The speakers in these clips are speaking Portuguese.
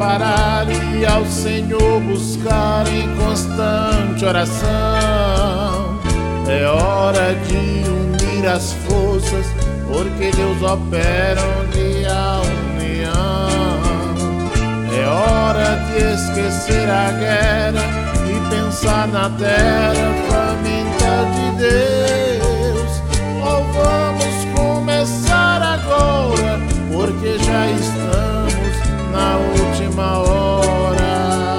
parar e ao Senhor buscar em constante oração. É hora de unir as forças, porque Deus opera onde há união. É hora de esquecer a guerra e pensar na terra faminta de Deus. Ou vamos começar agora, porque já estamos na última hora.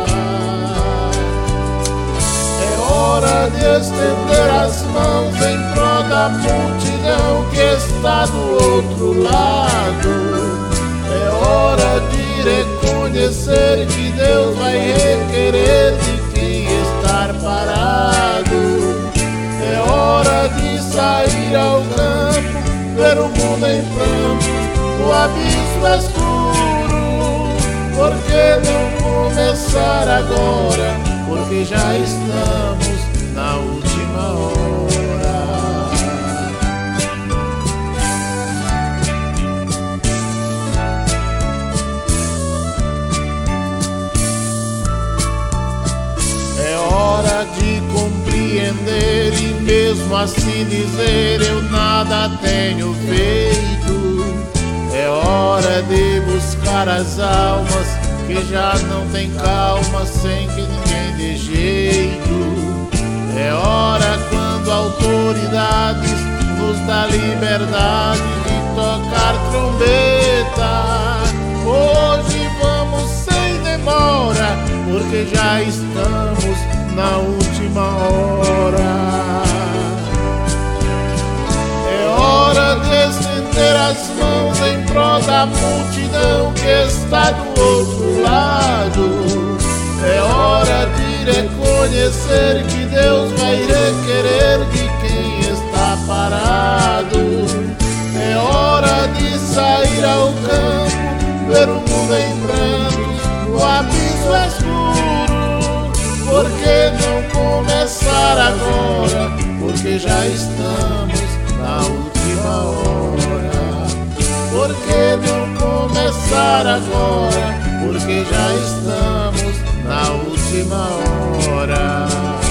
É hora de estender as mãos em prol da multidão que está do outro lado. É hora de reconhecer que Deus vai requerer de quem estar parado. É hora de sair ao campo, ver o mundo em prantos, o abismo escuro. Por que não começar agora? Porque já estamos na última hora. É hora de compreender e mesmo assim dizer: eu nada tenho feito. É hora de buscar as almas que já não tem calma, sem que ninguém dê jeito. É hora, quando autoridades nos dá liberdade de tocar trombeta. Hoje vamos sem demora, porque já estamos na última hora. É hora de estender as mãos em prol da multidão que está do outro lado. É hora de reconhecer que Deus vai requerer de quem está parado. É hora de sair ao campo, ver o mundo em prantos, o abismo escuro. Por que não começar agora? Porque já estamos na última hora. Por que não começar agora? Porque já estamos na última hora.